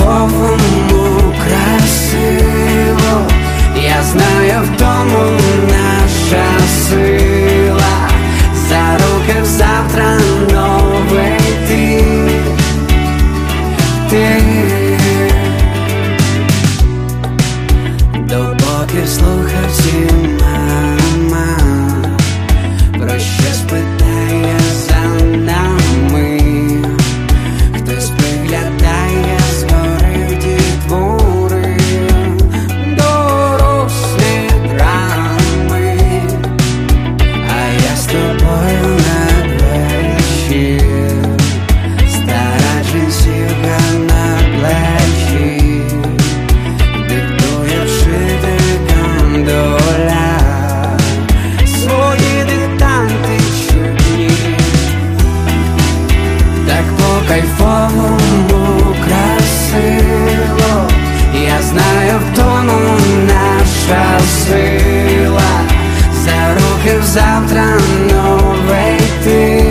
по-кайфовому красиво. Я знаю, в тому наша сила. За руки завтра новий ти. Допоки в слухавці мама про що спитає за нами, хтось приглядає згори в дітвори, дорослі драми, а я з тобою надвечір, стара джинсівка на плечі, диктує вчителькам доля свої диктанти чудні. Так по-кайфовому красиво. Я знаю, в тому наша сила. За руки завтра новий ти.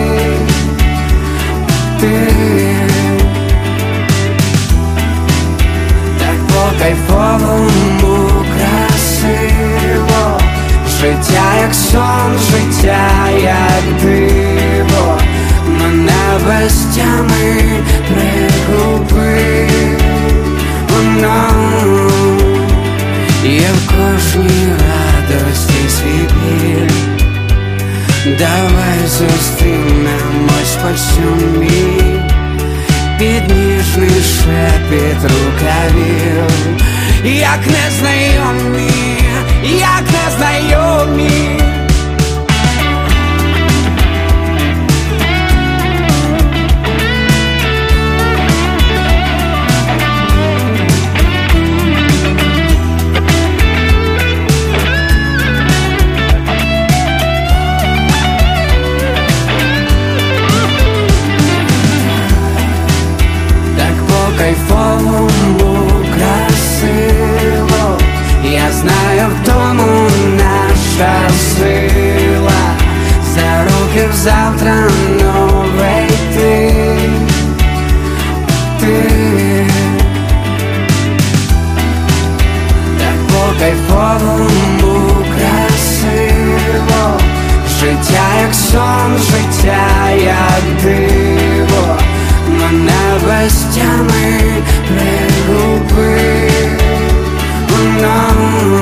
Так по-кайфовому красиво. Життя як сон, життя як диво. Мене без тями пригубив. Воно є в кожній радості свій біль. Давай зустрінемось по сумі, під ніжний шепіт рукавів. Як незнайомі, як незнайомі. По-кайфовому красиво. Я знаю, в тому наша сила. За руки завтра новий ти. Так по-кайфовому красиво. Життя як сон, життя як диво. Мене без тями пригубив.